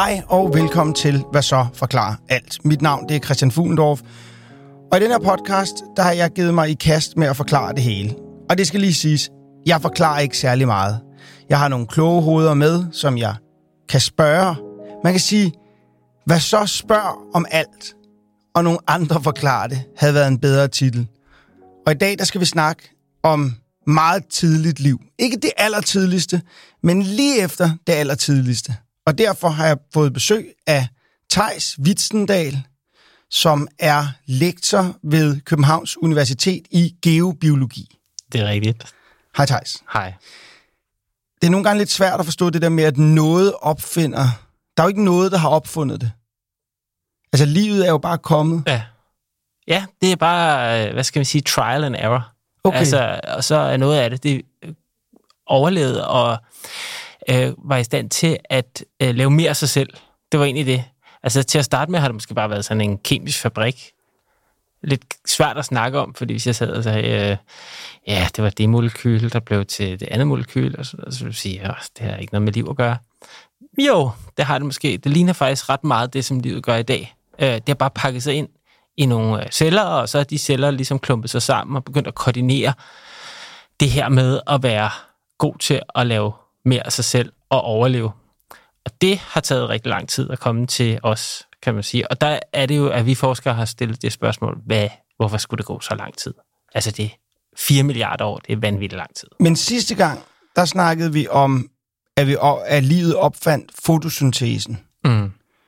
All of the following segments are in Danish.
Hej og velkommen til Hvad så forklarer alt. Mit navn det er Christian Fuglendorf, og i den her podcast, der har jeg givet mig i kast med at forklare det hele. Og det skal lige siges, jeg forklarer ikke særlig meget. Jeg har nogle kloge hoveder med, som jeg kan spørge. Man kan sige, hvad så spørg om alt, og nogle andre forklarer det, havde været en bedre titel. Og i dag, der skal vi snakke om meget tidligt liv. Ikke det allertidligste, men lige efter det allertidligste. Og derfor har jeg fået besøg af Theis Witzendal, som er lektor ved Københavns Universitet i geobiologi. Det er rigtigt. Hej Theis. Hej. Det er nogle gange lidt svært at forstå det der med, at noget opfinder. Der er jo ikke noget, der har opfundet det. Altså, livet er jo bare kommet. Ja, det er bare, hvad skal man sige, trial and error. Okay. Altså, og så er noget af det overlevede og var i stand til at lave mere af sig selv. Det var egentlig det. Altså, til at starte med har det måske bare været sådan en kemisk fabrik. Lidt svært at snakke om, fordi hvis jeg sad og sagde, det var det molekyl, der blev til det andet molekyl, og så vil jeg sige, det har ikke noget med liv at gøre. Jo, det har det måske. Det ligner faktisk ret meget det, som livet gør i dag. Det har bare pakket sig ind i nogle celler, og så er de celler ligesom klumpet sig sammen og begyndt at koordinere det her med at være god til at lave mere af sig selv og overleve. Og det har taget rigtig lang tid at komme til os, kan man sige. Og der er det jo, at vi forskere har stillet det spørgsmål, hvorfor skulle det gå så lang tid? Altså det 4 milliarder år, det er vanvittigt lang tid. Men sidste gang, der snakkede vi om, at livet opfandt fotosyntesen. Mm.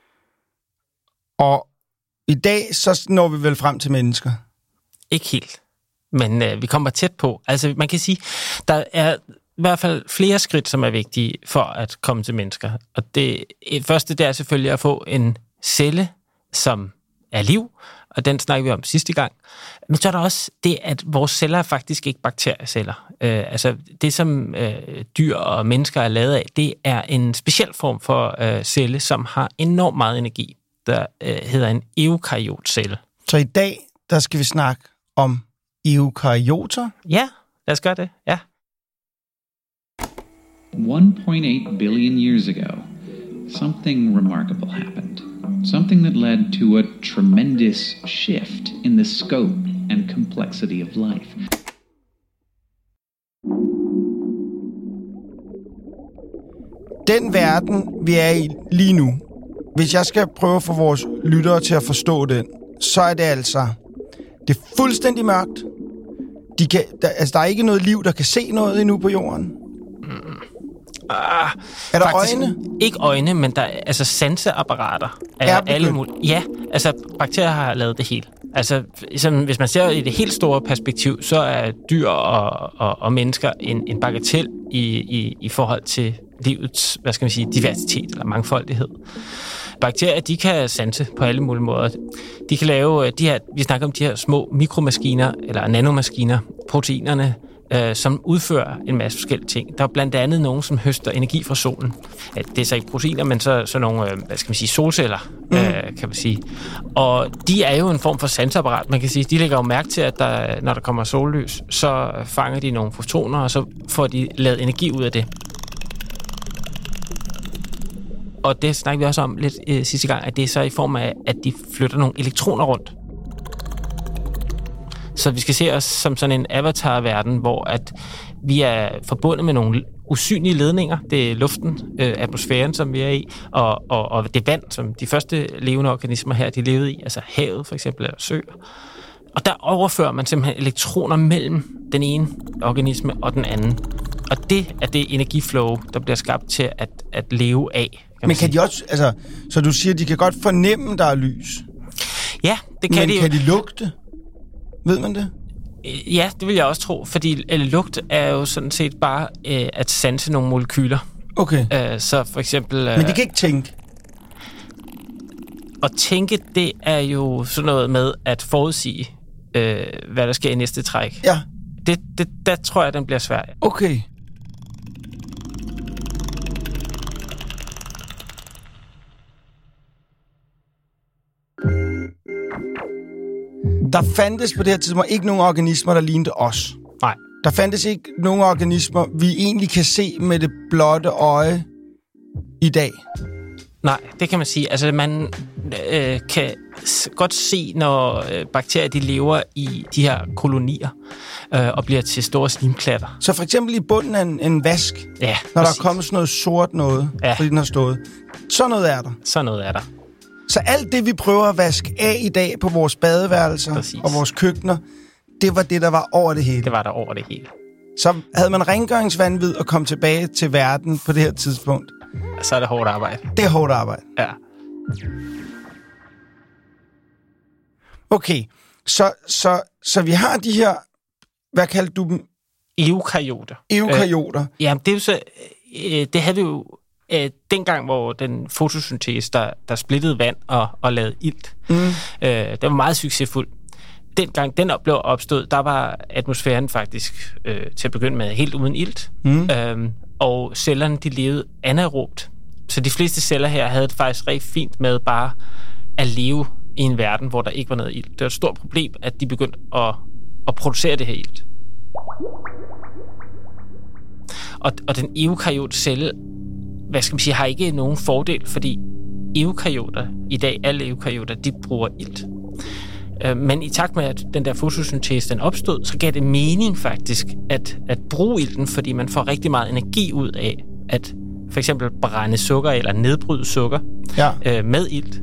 Og i dag, så når vi vel frem til mennesker. Ikke helt, men vi kommer tæt på. Altså man kan sige, der er i hvert fald flere skridt, som er vigtige for at komme til mennesker. Og det første, det er selvfølgelig at få en celle, som er liv, og den snakker vi om sidste gang. Men så er der også det, at vores celler er faktisk ikke bakterieceller. Altså det, som dyr og mennesker er lavet af, det er en speciel form for celle, som har enormt meget energi, der hedder en eukaryotcelle. Så i dag, der skal vi snakke om eukaryoter. Ja, lad os gøre det, ja. 1.8 billion years ago, something remarkable happened. Something that led to a tremendous shift in the scope and complexity of life. Den verden, vi er i lige nu, hvis jeg skal prøve at få vores lyttere til at forstå den, så er det altså, det er fuldstændig mørkt. Der er ikke noget liv, der kan se noget endnu på jorden. Er der faktisk øjne? Ikke øjne, men der er altså sanseapparater. Er alle mulige. Ja, altså bakterier har lavet det hele. Altså, hvis man ser i det helt store perspektiv, så er dyr og mennesker en bagatel i forhold til livets, hvad skal man sige, diversitet eller mangfoldighed. Bakterier, de kan sanse på alle mulige måder. De kan lave de her, vi snakker om de her små mikromaskiner eller nanomaskiner, proteinerne, som udfører en masse forskellige ting. Der er blandt andet nogen, som høster energi fra solen. Det er så ikke proteiner, men så nogle, hvad skal man sige, solceller, kan man sige. Og de er jo en form for sanseapparat. Man kan sige, de lægger jo mærke til, at når der kommer sollys, så fanger de nogle fotoner, og så får de lavet energi ud af det. Og det snakker vi også om lidt sidste gang, at det er så i form af, at de flytter nogle elektroner rundt. Så vi skal se os som sådan en avatar-verden, hvor at vi er forbundet med nogle usynlige ledninger. Det er luften, atmosfæren, som vi er i, og det vand, som de første levende organismer her, de levede i, altså havet for eksempel, eller søer. Og der overfører man simpelthen elektroner mellem den ene organisme og den anden. Og det er det energiflow, der bliver skabt til at leve af. Men kan de også, altså, så du siger, de kan godt fornemme, der er lys? Ja, det kan de jo. Men kan de lugte? Ved man det? Ja, det vil jeg også tro, fordi lugt er jo sådan set bare at sanse nogle molekyler. Okay. Så for eksempel... Men de kan ikke tænke? At tænke, det er jo sådan noget med at forudsige, hvad der sker i næste træk. Ja. Der tror jeg, den bliver svær. Okay. Der fandtes på det her tidspunkt ikke nogen organismer, der lignede os. Nej. Der fandtes ikke nogen organismer, vi egentlig kan se med det blotte øje i dag. Nej, det kan man sige. Altså, man kan godt se, når bakterier de lever i de her kolonier og bliver til store slimklatter. Så for eksempel i bunden af en vask, Ja, når præcis. der er kommet sådan noget sort noget, fordi den har stået. Sådan noget er der. Sådan noget er der. Så alt det, vi prøver at vaske af i dag på vores badeværelser Præcis. og vores køkkener, det var det, der var over det hele. Det var der over det hele. Så havde man rengøringsvanvid og kom tilbage til verden på det her tidspunkt. Så er det hårdt arbejde. Det er hårdt arbejde. Ja. Okay, så vi har de her, hvad kaldte du dem? Eukaryoter. Eukaryoter. Ja, det er jo så... det havde vi jo dengang, hvor den fotosyntese, der splittede vand og lavede ilt. Det var meget succesfuld. Dengang den blev opstået, der var atmosfæren faktisk til at begynde med helt uden ilt. Og cellerne, de levede anaerobt. Så de fleste celler her havde det faktisk rigtig fint med bare at leve i en verden, hvor der ikke var noget ilt. Det var et stort problem, at de begyndte at producere det her ilt. Og den eukaryotcelle, hvad skal man sige, har ikke nogen fordel, fordi eukaryoter, i dag alle eukaryoter, de bruger ilt. Men i takt med, at den der fotosyntese den opstod, så gav det mening faktisk at bruge ilten, fordi man får rigtig meget energi ud af at for eksempel brænde sukker eller nedbryde sukker med ilt.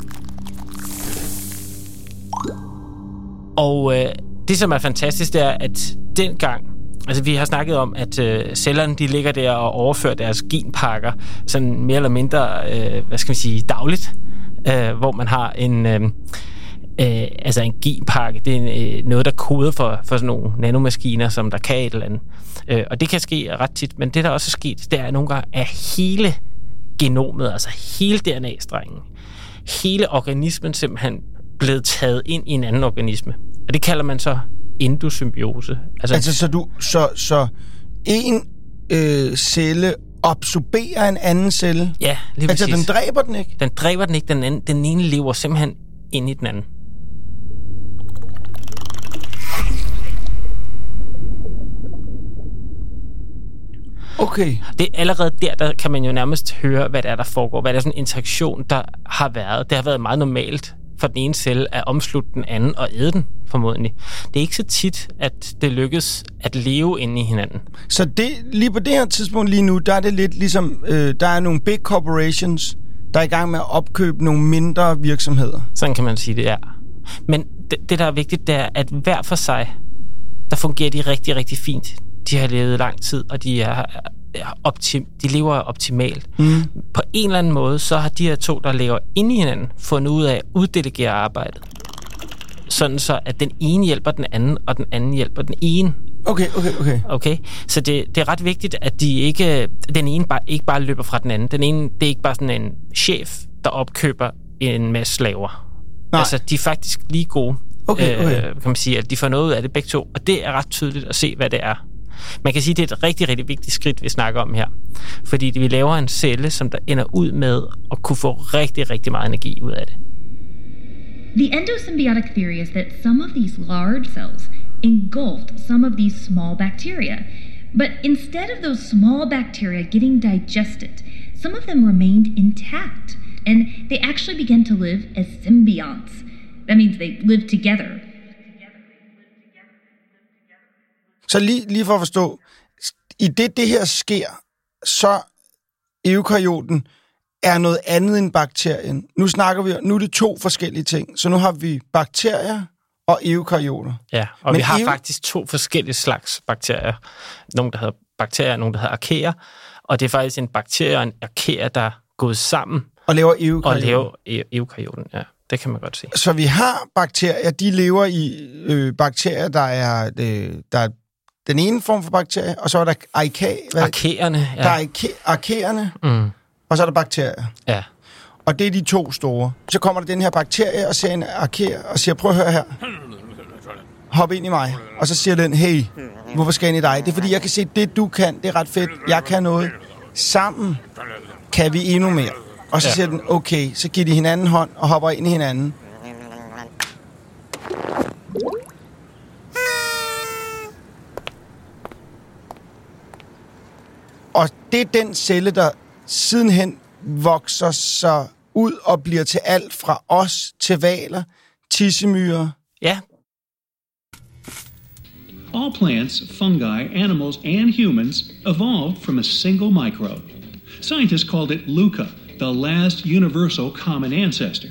Og det, som er fantastisk, det er, at dengang, altså vi har snakket om, at cellerne de ligger der og overfører deres genpakker sådan mere eller mindre, hvad skal man sige, dagligt, hvor man har en genpakke. Det er noget, der koder for sådan nogle nanomaskiner, som der kan et eller andet. Og det kan ske ret tit, men det, der også er sket, det er nogle gange, at hele genomet, altså hele DNA-strengen, hele organismen simpelthen blevet taget ind i en anden organisme. Og det kalder man så endosymbiose. Altså så en celle absorberer en anden celle? Ja, lige præcis. Altså, den dræber den ikke? Den dræber den ikke, den ene lever simpelthen ind i den anden. Okay. Det er allerede der kan man jo nærmest høre, hvad det er, der foregår. Hvad det er sådan en interaktion, der har været. Det har været meget normalt for den ene celle at omslutte den anden og æde den, formodentlig. Det er ikke så tit, at det lykkes at leve inde i hinanden. Så det, lige på det her tidspunkt lige nu, der er det lidt ligesom, der er nogle big corporations, der er i gang med at opkøbe nogle mindre virksomheder. Sådan kan man sige, det er. Men det der er vigtigt, det er, at hver for sig, der fungerer de rigtig, rigtig fint. De har levet lang tid, og de lever optimalt. På en eller anden måde, så har de her to, der lever inde i hinanden, fundet ud af at uddelegere arbejdet. Sådan så, at den ene hjælper den anden, og den anden hjælper den ene. Okay? Så det er ret vigtigt, at den ene ikke bare løber fra den anden. Den ene, det er ikke bare sådan en chef, der opkøber en masse slaver. Nej. Altså, de er faktisk lige gode. Okay. Kan man sige, at de får noget ud af det begge to. Og det er ret tydeligt at se, hvad det er. Man kan sige, at det er et rigtig, rigtig vigtigt skridt, vi snakker om her. Fordi vi laver en celle, som der ender ud med at kunne få rigtig, rigtig meget energi ud af det. The endosymbiotic theory is that some of these large cells engulfed some of these small bacteria. But instead of those small bacteria getting digested, some of them remained intact. And they actually began to live as symbionts. That means they live together. Så lige for at forstå, i det her sker, så eukaryoten er noget andet end bakterien. Nu er det to forskellige ting. Så nu har vi bakterier og eukaryoter. Ja, og vi har faktisk to forskellige slags bakterier. Nogle, der hedder bakterier, og nogle, der hedder arkeer. Og det er faktisk en bakterie og en arkeer, der er gået sammen. Og laver eukaryoten. Og laver eukaryoten, ja. Det kan man godt se. Så vi har bakterier, de lever i bakterier, der er den ene form for bakterie, og så er der arkeerne. Ja. Der er arkeerne, og så er der bakterier. Ja. Og det er de to store. Så kommer der den her bakterie og ser en arkeer og siger, prøv at høre her. Hop ind i mig. Og så siger den, hey, hvorfor skal jeg ind i dig? Det er fordi, jeg kan se, det du kan, det er ret fedt. Jeg kan noget. Sammen kan vi endnu mere. Og så siger den, okay, så giver de hinanden hånd og hopper ind i hinanden. Og det er den celle, der sidenhen vokser sig ud og bliver til alt fra os til hvaler, tissemyrer. Ja. All plants, fungi, animals, and humans evolved from a single microbe. Scientists called it LUCA, the last universal common ancestor.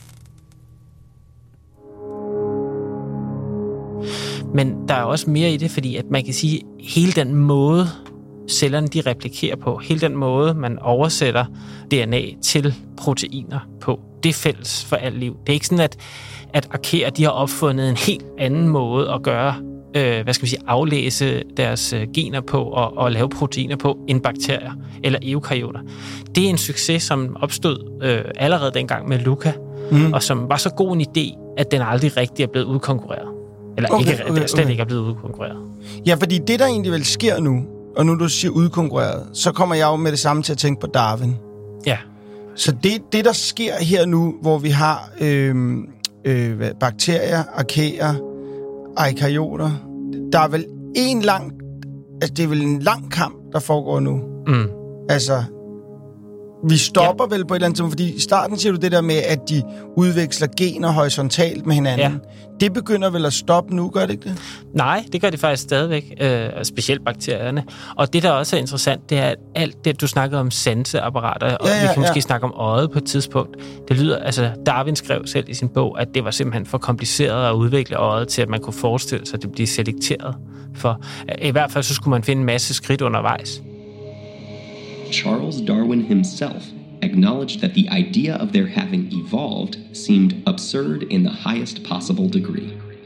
Men der er også mere i det, fordi at man kan sige, at hele den måde, cellerne de replikerer på, hele den måde, man oversætter DNA til proteiner på, det er fælles for alt liv. Det er ikke sådan, at arkeer, de har opfundet en helt anden måde at gøre, aflæse deres gener på og lave proteiner på, end bakterier eller eukaryoter. Det er en succes, som opstod allerede dengang med LUCA, og som var så god en idé, at den aldrig rigtig er blevet udkonkurreret. Eller slet ikke er blevet udkonkurreret. Ja, fordi det, der egentlig vel sker nu, og nu du siger udkonkurreret, så kommer jeg jo med det samme til at tænke på Darwin. Ja. Så det der sker her nu, hvor vi har bakterier, arkeer, eukaryoter, der er vel det er vel en lang kamp, der foregår nu. Altså, vi stopper vel på et eller andet tidspunkt, fordi i starten siger du det der med, at de udveksler gener horisontalt med hinanden. Ja. Det begynder vel at stoppe nu, gør det ikke det? Nej, det gør det faktisk stadigvæk, specielt bakterierne. Og det, der også er interessant, det er, at alt det, du snakkede om sanseapparater, og vi kan måske snakke om øjet på et tidspunkt, det lyder, altså Darwin skrev selv i sin bog, at det var simpelthen for kompliceret at udvikle øjet til, at man kunne forestille sig, at det blev selekteret for. I hvert fald så skulle man finde en masse skridt undervejs. Charles Darwin himself acknowledged that the idea of their having evolved seemed absurd in the highest possible degree.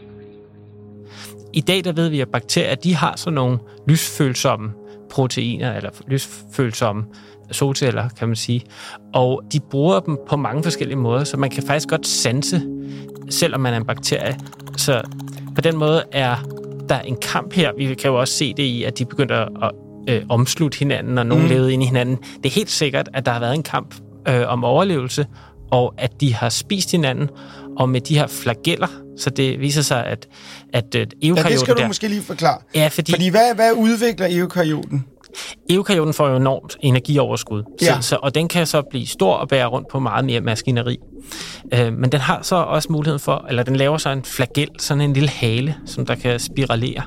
I dag der ved vi, at bakterier de har sådan nogle lysfølsomme proteiner, eller lysfølsomme solceller, kan man sige. Og de bruger dem på mange forskellige måder, så man kan faktisk godt sanse, selvom man er en bakterie. Så på den måde er der en kamp her. Vi kan jo også se det i, at de begynder at omslutte hinanden, og nogen levede ind i hinanden. Det er helt sikkert, at der har været en kamp om overlevelse, og at de har spist hinanden, og med de her flageller, så det viser sig, at eukaryoten... Ja, det skal du måske lige forklare. Ja, fordi hvad udvikler eukaryoten? Eukaryoten får jo enormt energioverskud, og den kan så blive stor og bære rundt på meget mere maskineri. Men den har så også muligheden for, eller den laver så en flagel, sådan en lille hale, som der kan spiralere.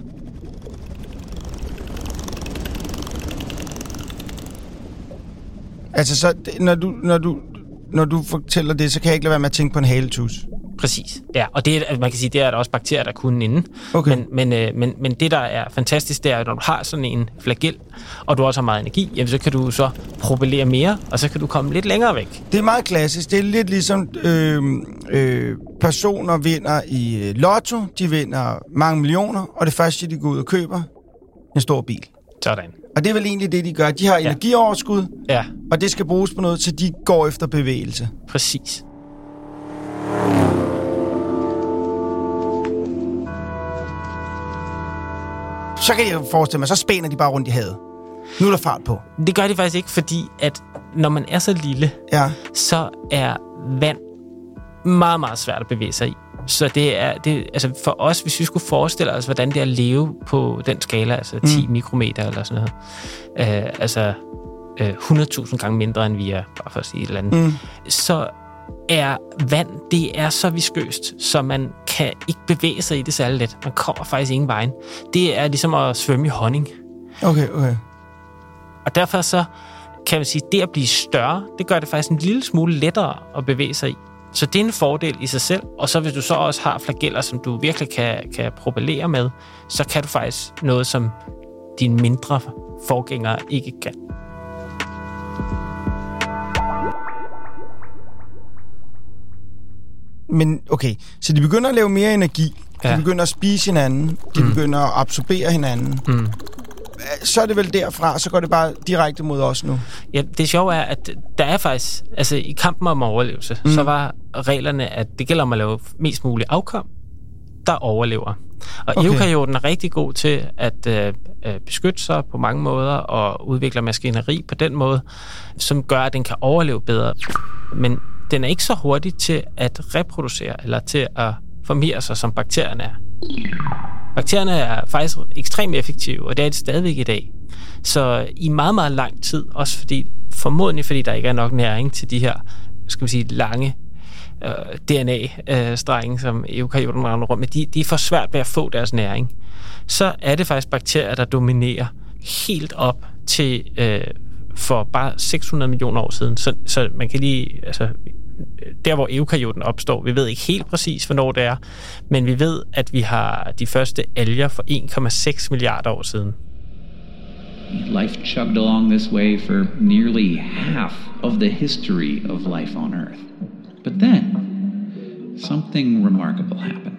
Altså, så når du fortæller det, så kan jeg ikke lade være med at tænke på en haletus. Præcis, ja. Og det, man kan sige, det er der også bakterier, der kunne inden. Okay. Men det, der er fantastisk, det er, at når du har sådan en flagel, og du også har meget energi, jamen, så kan du så propellere mere, og så kan du komme lidt længere væk. Det er meget klassisk. Det er lidt ligesom personer vinder i lotto, de vinder mange millioner, og det første, de går ud og køber, en stor bil. Sådan. Og det er vel egentlig det, de gør. De har energioverskud, og det skal bruges på noget, så de går efter bevægelse. Præcis. Så kan jeg forestille mig, så spænder de bare rundt i havet. Nu er der fart på. Det gør de faktisk ikke, fordi at når man er så lille, så er vand meget, meget svært at bevæge sig i. Så det er altså for os, hvis vi skulle forestille os, hvordan det er at leve på den skala, altså 10 mikrometer eller sådan noget, 100.000 gange mindre, end vi er, bare for at sige et eller andet, så er vand, det er så viskøst, så man kan ikke bevæge sig i det særlig let. Man kommer faktisk ingen vejen. Det er ligesom at svømme i honning. Okay. Og derfor så kan man sige, det at blive større, det gør det faktisk en lille smule lettere at bevæge sig i. Så det er en fordel i sig selv, og så hvis du så også har flageller, som du virkelig kan propellere med, så kan du faktisk noget, som dine mindre forgængere ikke kan. Men okay, så de begynder at lave mere energi, de begynder at spise hinanden, de begynder at absorbere hinanden. Så er det vel derfra, så går det bare direkte mod os nu. Ja, det sjove er, at der er faktisk, altså i kampen om overlevelse, så var reglerne, at det gælder om at lave mest muligt afkom, der overlever. Og eukaryoten er rigtig god til at beskytte sig på mange måder og udvikle maskineri på den måde, som gør, at den kan overleve bedre. Men den er ikke så hurtig til at reproducere eller til at formere sig, som bakterierne er. Bakterierne er faktisk ekstremt effektive, og det er det stadigvæk i dag. Så i meget, meget lang tid, også fordi formodentlig fordi der ikke er nok næring til de her, skal vi sige, lange DNA-strenge, som eukaryoterne render rundt med. De er for svært ved at få deres næring. Så er det faktisk bakterier, der dominerer helt op til for bare 600 millioner år siden. Så man kan lige... Altså, der, hvor eukaryoten opstår, vi ved ikke helt præcis, hvornår det er, men vi ved, at vi har de første alger for 1,6 milliarder år siden. Life chugged along this way for nearly half of the history of life on Earth. But then, something remarkable happened.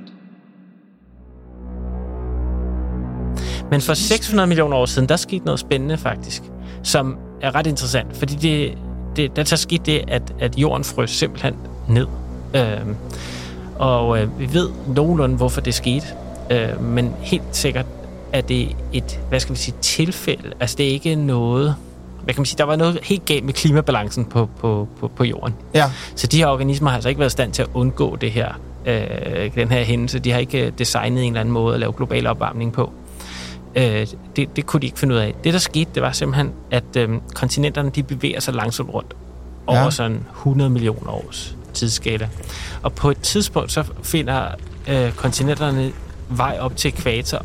Men for 600 millioner år siden, der skete noget spændende faktisk, som er ret interessant, fordi der skete det, at jorden frøs simpelthen ned. Vi ved nogenlunde, hvorfor det skete, men helt sikkert er det et, hvad skal vi sige, tilfælde. Altså det er ikke noget, hvad kan man sige, der var noget helt galt med klimabalancen på jorden. Ja. Så de her organismer har altså ikke været i stand til at undgå det her, den her hændelse. De har ikke designet en eller anden måde at lave global opvarmning på. Det kunne de ikke finde ud af. Det, der skete, det var simpelthen, at kontinenterne, de bevæger sig langsomt rundt over sådan 100 millioner års tidsskala. Og på et tidspunkt, så finder kontinenterne vej op til ækvator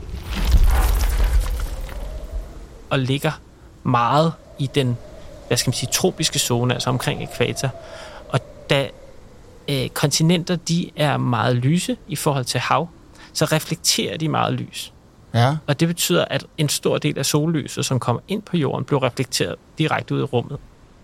og ligger meget i den, hvad skal man sige, tropiske zone, altså omkring ækvator. Og da kontinenter, de er meget lyse i forhold til hav, så reflekterer de meget lys. Ja. Og det betyder, at en stor del af sollyset, som kommer ind på jorden, bliver reflekteret direkte ud i rummet.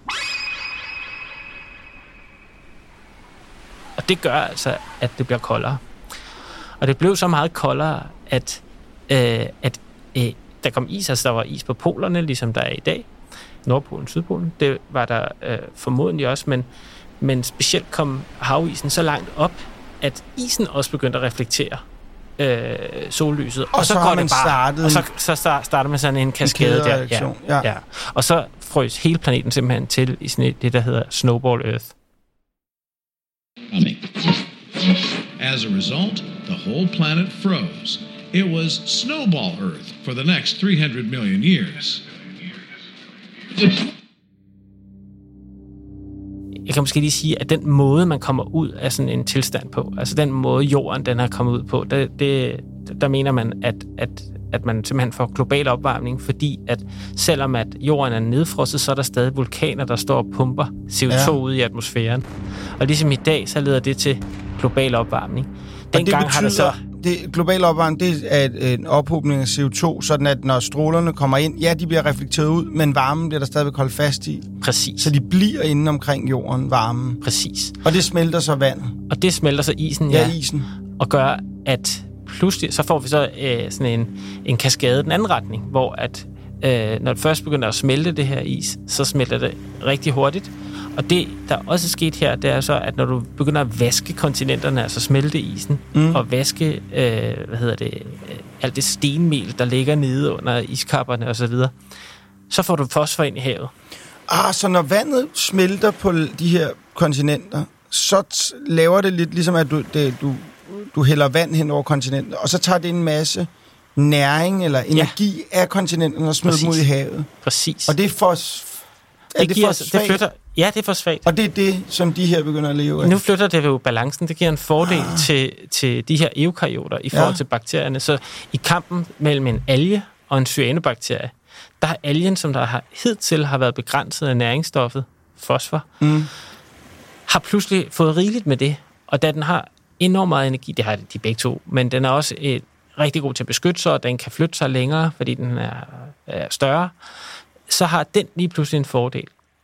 Og det gør altså, at det bliver koldere. Og det blev så meget koldere, at der kom is, altså der var is på polerne, ligesom der er i dag. Nordpolen, Sydpolen, det var der formodentlig også, men specielt kom havisen så langt op, at isen også begyndte at reflektere sollyset. Og så går det bare, og så starter man sådan en kaskade der. Ja. Og så frøs hele planeten simpelthen til i sådan det, der hedder Snowball Earth. As a result, the whole planet froze. It was Snowball Earth for the next 300 million years. Jeg kan måske lige sige, at den måde, man kommer ud af sådan en tilstand på, altså den måde, jorden den har kommet ud på, der mener man, at man simpelthen får global opvarmning, fordi at selvom at jorden er nedfrosset, så er der stadig vulkaner, der står og pumper CO2 ud i atmosfæren. Og ligesom i dag, så leder det til global opvarmning. Dengang har det så... global opvarmning, det er en ophobning af CO2, sådan at når strålerne kommer ind, ja, de bliver reflekteret ud, men varmen bliver der stadigvæk holdt fast i. Præcis. Så de bliver inde omkring jorden, varmen. Præcis. Og det smelter så vandet. Og det smelter så isen, ja. Isen. Og gør, at pludselig, så får vi så sådan en kaskade den anden retning, hvor at når det først begynder at smelte det her is, så smelter det rigtig hurtigt. Og det, der også er sket her, det er så, at når du begynder at vaske kontinenterne, altså smelte isen, og vaske, alt det stenmel, der ligger nede under iskapperne osv., så får du fosfor ind i havet. Så når vandet smelter på de her kontinenter, så laver det lidt ligesom, at du hælder vand hen over kontinenter, og så tager det en masse næring eller energi af kontinenterne og smider dem ud i havet. Præcis. Og det er fosfat. Ja, det er fosfat. Og det er det, som de her begynder at leve af. Nu flytter det jo balancen. Det giver en fordel til de her eukaryoter i forhold til bakterierne. Så i kampen mellem en alge og en cyanobakterie, der har algen, som der hidtil har været begrænset af næringsstoffet, fosfor, har pludselig fået rigeligt med det. Og da den har enormt meget energi, det har de begge to, men den er også rigtig god til at beskytte sig, og den kan flytte sig længere, fordi den er større, så har den lige pludselig en fordel.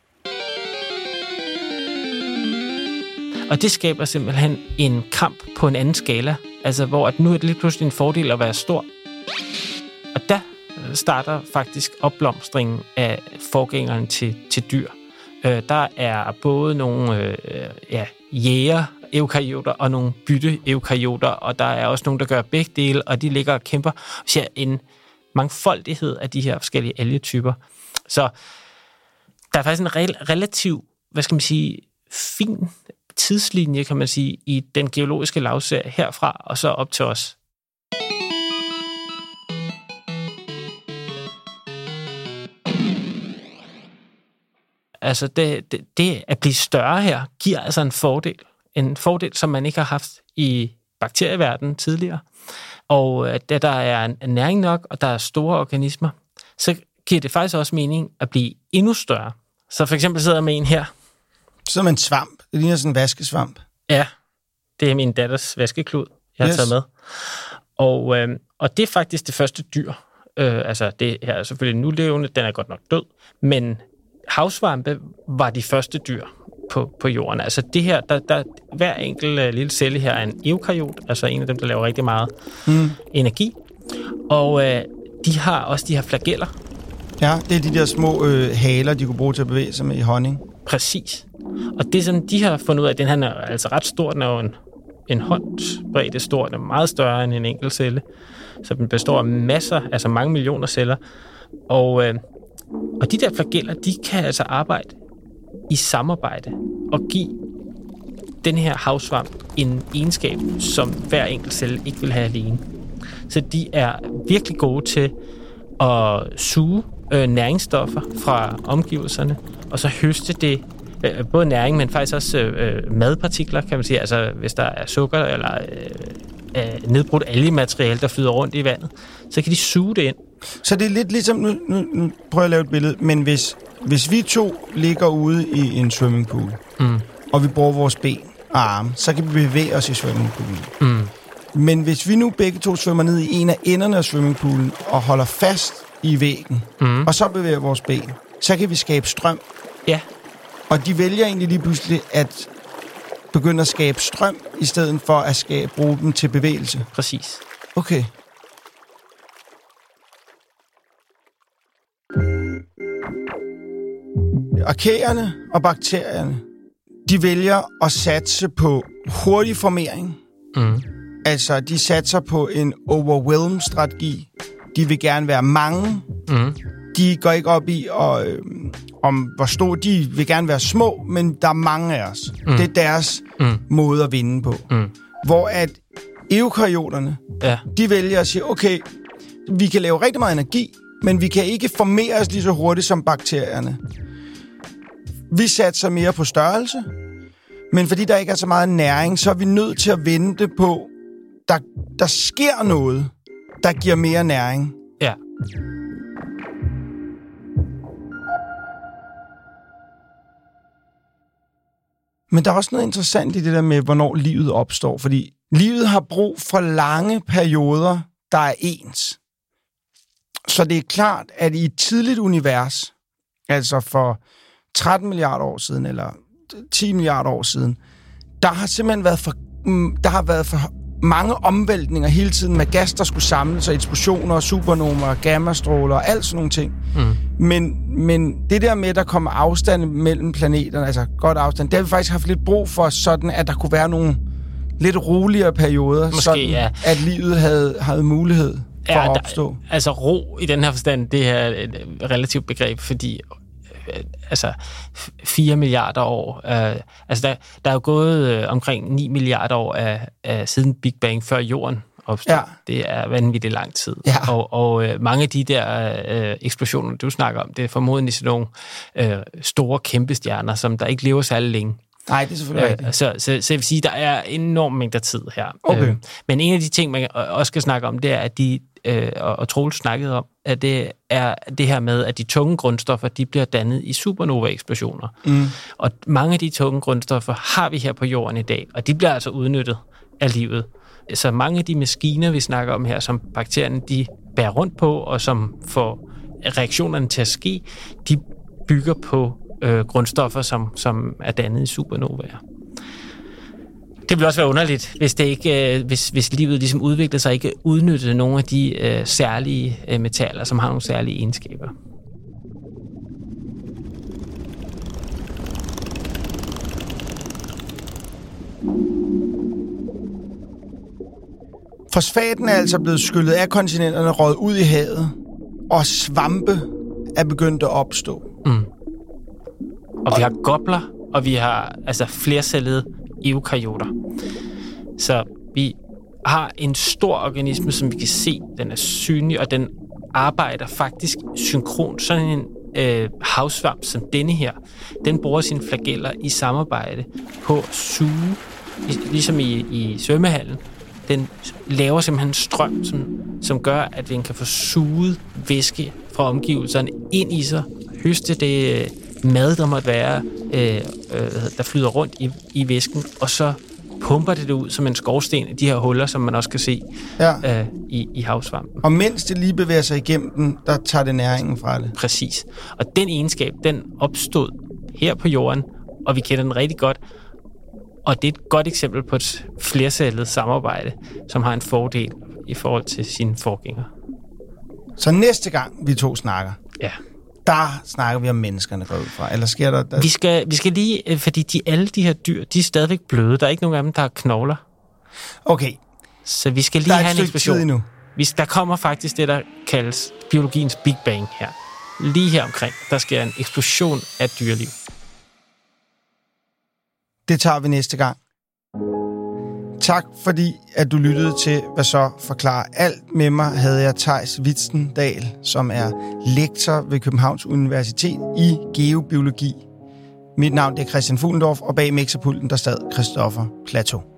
Og det skaber simpelthen en kamp på en anden skala, altså hvor at nu er det lige pludselig en fordel at være stor. Og der starter faktisk opblomstringen af forgængeren til dyr. Der er både nogle jæger-eukaryoter og nogle bytte-eukaryoter, og der er også nogle, der gør begge dele, og de ligger og kæmper. Vi ser en mangfoldighed af de her forskellige algetyper. Så der er faktisk en relativ, fin tidslinje, kan man sige, i den geologiske lavserie herfra og så op til os. Altså det at blive større her, giver altså en fordel. En fordel, som man ikke har haft i bakterieverdenen tidligere. Og da der er næring nok, og der er store organismer, så giver det faktisk også mening at blive endnu større. Så for eksempel sidder jeg med en her. Så med en svamp. Det ligner sådan en vaskesvamp. Ja, det er min datters vaskeklud, jeg har taget med. Og det er faktisk det første dyr. Altså det her er selvfølgelig nulevende, den er godt nok død, men havsvampe var de første dyr på jorden. Altså det her, der hver enkelt lille celle her er en eukaryot, altså en af dem, der laver rigtig meget energi. Og de har også de her flageller. Ja, det er de der små haler, de kunne bruge til at bevæge sig med i honning. Præcis. Og det som de har fundet ud af, den her er altså ret stor, den er jo en håndsbredde stor, den er meget større end en enkelt celle. Så den består af masser, altså mange millioner celler. Og de der flageller, de kan altså arbejde i samarbejde og give den her havsvamp en egenskab, som hver enkelt celle ikke vil have alene. Så de er virkelig gode til at suge næringsstoffer fra omgivelserne, og så høste det, både næring, men faktisk også madpartikler, kan man sige. Altså hvis der er sukker eller nedbrudt algemateriale, der flyder rundt i vandet, så kan de suge det ind. Så det er lidt ligesom, nu prøver jeg at lave et billede, men hvis vi to ligger ude i en swimmingpool, og vi bruger vores ben og arme, så kan vi bevæge os i swimmingpoolen. Men hvis vi nu begge to svømmer ned i en af enderne af swimmingpoolen og holder fast i væggen, og så bevæger vores ben, så kan vi skabe strøm. Ja. Og de vælger egentlig lige pludselig at begynde at skabe strøm, i stedet for at bruge dem til bevægelse. Præcis. Okay. Arkæerne og bakterierne, de vælger at satse på hurtig formering. Altså, de satser på en overwhelm-strategi. De vil gerne være mange. De går ikke op i, om hvor store. De vil gerne være små, men der er mange af os. Det er deres måde at vinde på. Hvor at eukaryoterne, de vælger at sige, okay, vi kan lave rigtig meget energi, men vi kan ikke formere os lige så hurtigt som bakterierne. Vi satser mere på størrelse, men fordi der ikke er så meget næring, så er vi nødt til at vente på, der sker noget, der giver mere næring. Ja. Men der er også noget interessant i det der med, hvornår livet opstår, fordi livet har brug for lange perioder, der er ens. Så det er klart, at i et tidligt univers, altså for 13 milliarder år siden, eller 10 milliarder år siden, der har simpelthen været for mange omvæltninger hele tiden med gas, der skulle samle sig, eksplosioner, supernovaer, gammastråler og alt sådan nogle ting. Men det der med, at der kommer afstand mellem planeterne, altså godt afstand, det har vi faktisk haft lidt brug for, sådan at der kunne være nogle lidt roligere perioder, måske, sådan at livet havde mulighed for at opstå. Altså ro i den her forstand, det er et relativt begreb, fordi 4 milliarder år. Der er jo gået omkring 9 milliarder år af siden Big Bang, før jorden opstod. Ja. Det er vanvittigt lang tid. Ja. Og mange af de der eksplosioner, du snakker om, det er formodentlig sådan nogle store, kæmpe stjerner, som der ikke lever særlig længe. Nej, det er selvfølgelig rigtigt. Så jeg vil sige, der er enorm mængder tid her. Okay. Men en af de ting, man også skal snakke om, det er, at og Troels snakkede om, at det er det her med, at de tunge grundstoffer, de bliver dannet i supernova-eksplosioner. Og mange af de tunge grundstoffer har vi her på jorden i dag, og de bliver altså udnyttet af livet. Så mange af de maskiner, vi snakker om her, som bakterierne, de bærer rundt på, og som får reaktionerne til at ske, de bygger på grundstoffer, som er dannet i supernovaer. Det vil også være underligt, hvis det ikke, hvis livet ligesom udvikler sig, ikke udnytte nogle af de særlige metaller, som har nogle særlige egenskaber. Fosfaten er altså blevet skyllet af kontinenterne, røget ud i havet, og svampe er begyndt at opstå. Og vi har gobler, og vi har flercellede eukaryoter. Så vi har en stor organisme, som vi kan se, den er synlig, og den arbejder faktisk synkront. Sådan havsvamp som denne her, den bruger sine flageller i samarbejde på at suge, ligesom i svømmehallen. Den laver simpelthen strøm, som gør, at den kan få suget væske fra omgivelserne ind i sig, høste det mad, der måtte være, der flyder rundt i væsken, og så pumper det ud som en skorsten i de her huller, som man også kan se i havsvampen. Og mens det lige bevæger sig igennem den, der tager det næringen fra det. Præcis. Og den egenskab, den opstod her på jorden, og vi kender den rigtig godt. Og det er et godt eksempel på et flercellet samarbejde, som har en fordel i forhold til sine forgængere. Så næste gang vi to snakker, der snakker vi om menneskerne går ud fra. Eller sker der... Vi skal lige, fordi alle de her dyr, de er stadigvæk bløde. Der er ikke nogen af dem, der har knogler. Okay. Så vi skal lige have en eksplosion. Nu. Der kommer faktisk det, der kaldes biologiens Big Bang her. Lige her omkring, der sker en eksplosion af dyreliv. Det tager vi næste gang. Tak fordi, at du lyttede til Hvad så forklarer alt. Med mig havde jeg Theis Witstendal, som er lektor ved Københavns Universitet i geobiologi. Mit navn er Christian Fuglendorf, og bag mixerpulten der sad Christoffer Plateau.